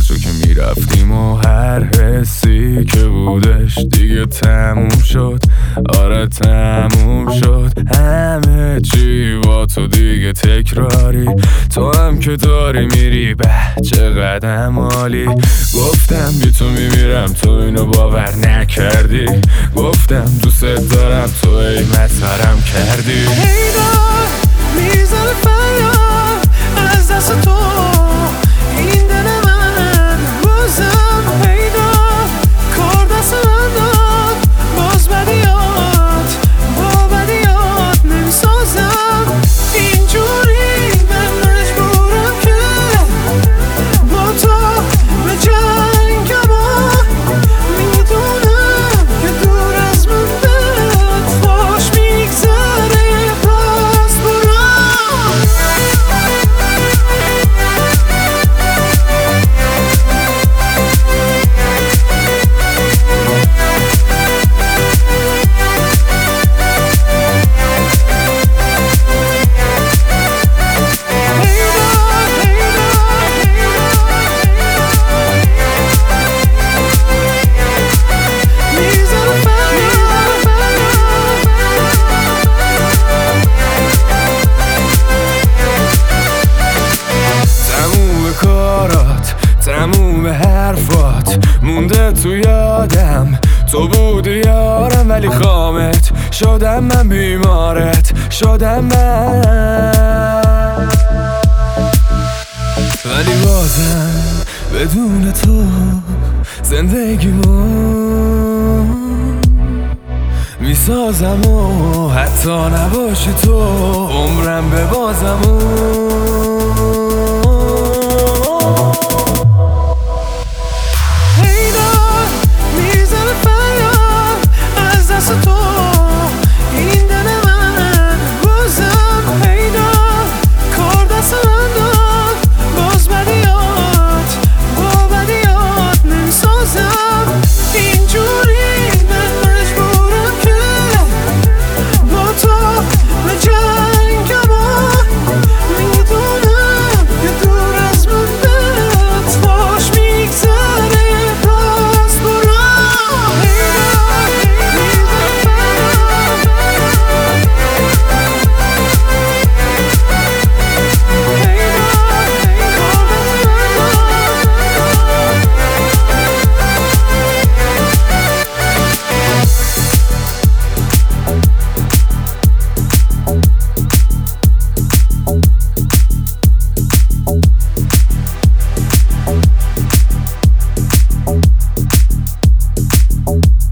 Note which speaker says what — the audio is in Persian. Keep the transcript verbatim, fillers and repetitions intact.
Speaker 1: تو که میرفتیم و هر حسی که بودش دیگه تموم شد. آره تموم شد همه چی با تو دیگه تکراری. تو هم که داری میری به چقدر عالی. گفتم بی تو میمیرم تو اینو باور نکردی. گفتم دوست دارم تو ای مطمرم کردی.
Speaker 2: هیدار میزنه فریاد از دست تو این دل من بازم. هیدار کار دست من داد باز بدیات با بدیات نمیسازم. اینجوری من مجبورم که با تو به جنگم و میدونم که دور از من بهت خوش میگذره باز برام.
Speaker 1: تموم حرفات مونده تو یادم. تو بودی یارم ولی خامت شدم من. بیمارت شدم من ولی بازم بدون تو زندگیمو میسازم و حتی نباشی تو عمرم به بازم.
Speaker 2: تو این دل من بازم. هیدار کار دست من داد باز بدیات با بدیات نمیسازم. اینجوری من مجبورم که با تو به جنگم و میدونم که دور از من بهت خوش میگذره باز برام.
Speaker 3: you